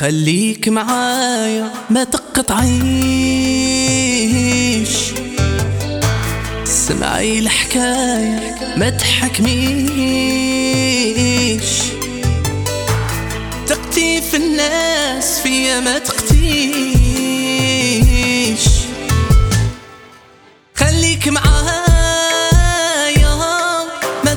خليك معايا ما تقطعيش، سمعي الحكاية ما تحكميش، تقتي في الناس فيا ما تقتيش. خليك معايا ما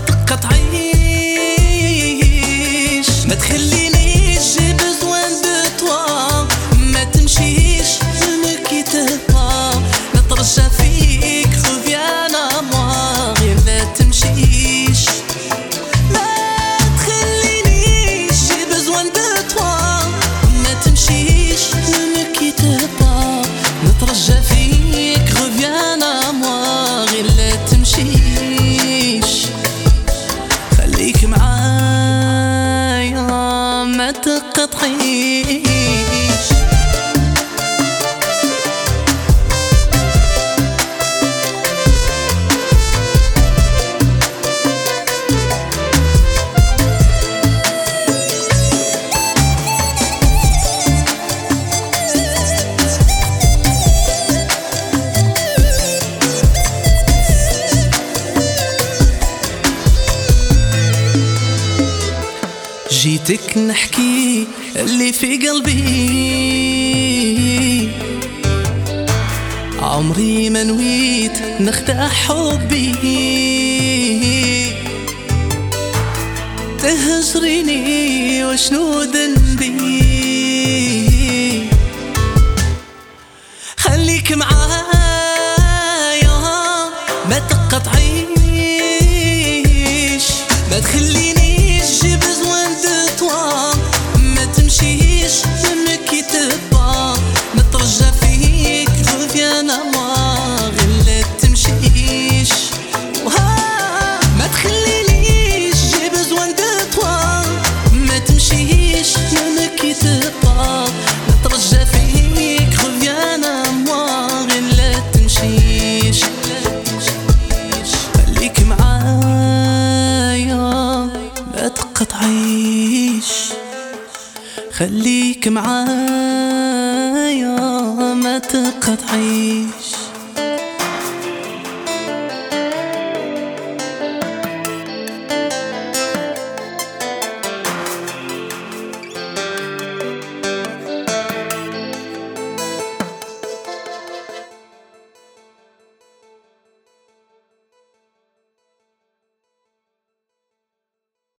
تقطعيش، ما تخلينيش جي بزوان دو توا، ما تمشيش مكتبها نترجى فيك خوفيان اموا، غير ما تمشيش ما تخلينيش جي بزوان دو توا، ما تمشيش مكتبها نترجى فيك خوفيان اموا، غير لا تمشيش. خليك معايا ما تقطعيش. جيتك نحكي اللي في قلبي، عمري ما نويت نخدع حبي، تهجريني وشنو ذنبي. خليك معايا ما تقطعيش، ما تخلينيش جي بزوان دو توا، ما تمشيش مكتبا نترجى فيك خوفيان اموا، غير لا تمشيش. ما تخلينيش جي بزوان دو توا، ما تمشيش مكتبا نترجى فيك خوفيان اموا، غير لا تمشيش. خليك معايا ما تقطعيش، خليك معايا ما تقطعيش.